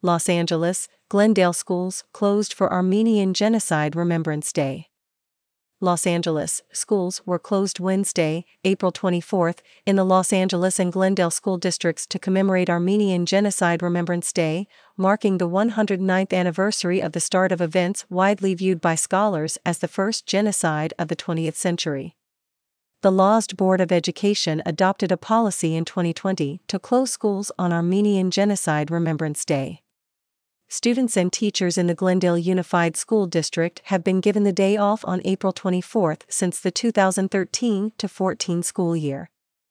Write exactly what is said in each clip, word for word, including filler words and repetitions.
Los Angeles, Glendale schools closed for Armenian Genocide Remembrance Day. Los Angeles schools were closed Wednesday, April twenty-fourth, in the Los Angeles and Glendale school districts to commemorate Armenian Genocide Remembrance Day, marking the one hundred ninth anniversary of the start of events widely viewed by scholars as the first genocide of the twentieth century. The L A S D Board of Education adopted a policy in twenty twenty to close schools on Armenian Genocide Remembrance Day. Students and teachers in the Glendale Unified School District have been given the day off on April twenty-fourth since the two thousand thirteen to fourteen school year.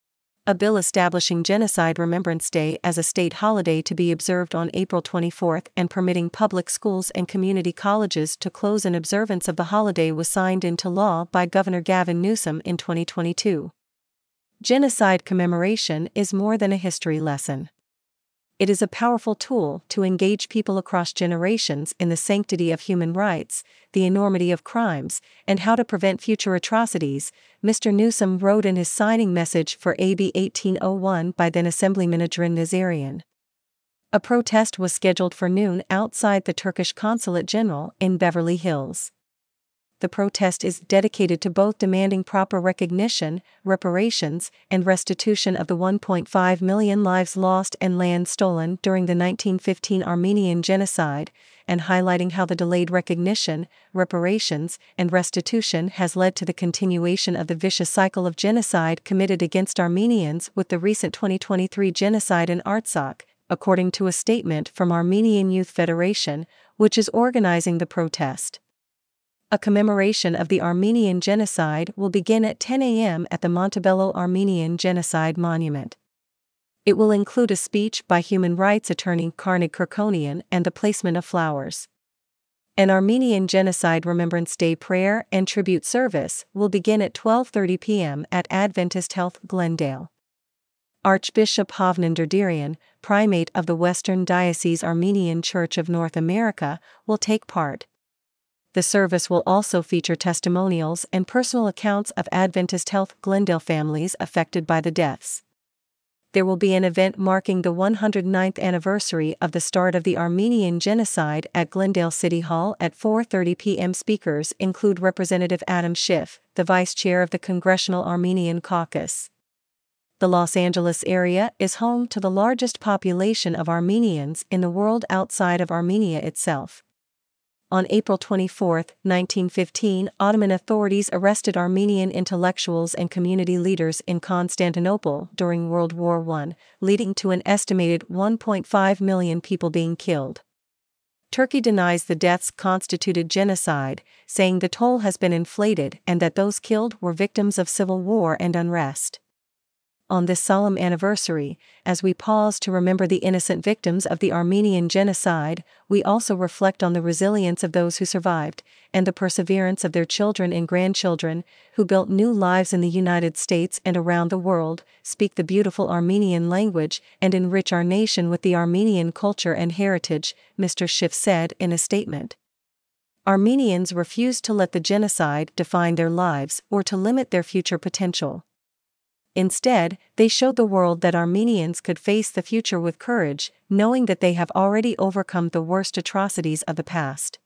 A bill establishing Genocide Remembrance Day as a state holiday to be observed on April twenty-fourth and permitting public schools and community colleges to close in observance of the holiday was signed into law by Governor Gavin Newsom in twenty twenty-two. Genocide commemoration is more than a history lesson. It is a powerful tool to engage people across generations in the sanctity of human rights, the enormity of crimes, and how to prevent future atrocities, Mister Newsom wrote in his signing message for A B eighteen oh one by then Assemblyman Adrin Nazarian. A protest was scheduled for noon outside the Turkish Consulate General in Beverly Hills. The protest is dedicated to both demanding proper recognition, reparations, and restitution of the one point five million lives lost and land stolen during the nineteen fifteen Armenian Genocide, and highlighting how the delayed recognition, reparations, and restitution has led to the continuation of the vicious cycle of genocide committed against Armenians with the recent twenty twenty-three genocide in Artsakh, according to a statement from Armenian Youth Federation, which is organizing the protest. A commemoration of the Armenian Genocide will begin at ten a m at the Montebello Armenian Genocide Monument. It will include a speech by human rights attorney Carnegie Kirkonian and the placement of flowers. An Armenian Genocide Remembrance Day prayer and tribute service will begin at twelve thirty p m at Adventist Health, Glendale. Archbishop Hovnand Derderian, primate of the Western Diocese Armenian Church of North America, will take part. The service will also feature testimonials and personal accounts of Adventist Health Glendale families affected by the deaths. There will be an event marking the one hundred ninth anniversary of the start of the Armenian Genocide at Glendale City Hall at four thirty p m Speakers include Representative Adam Schiff, the Vice Chair of the Congressional Armenian Caucus. The Los Angeles area is home to the largest population of Armenians in the world outside of Armenia itself. On April twenty-fourth, nineteen fifteen, Ottoman authorities arrested Armenian intellectuals and community leaders in Constantinople during World War One, leading to an estimated one point five million people being killed. Turkey denies the deaths constituted genocide, saying the toll has been inflated and that those killed were victims of civil war and unrest. On this solemn anniversary, as we pause to remember the innocent victims of the Armenian Genocide, we also reflect on the resilience of those who survived, and the perseverance of their children and grandchildren, who built new lives in the United States and around the world, speak the beautiful Armenian language, and enrich our nation with the Armenian culture and heritage, Mister Schiff said in a statement. Armenians refused to let the genocide define their lives or to limit their future potential. Instead, they showed the world that Armenians could face the future with courage, knowing that they have already overcome the worst atrocities of the past.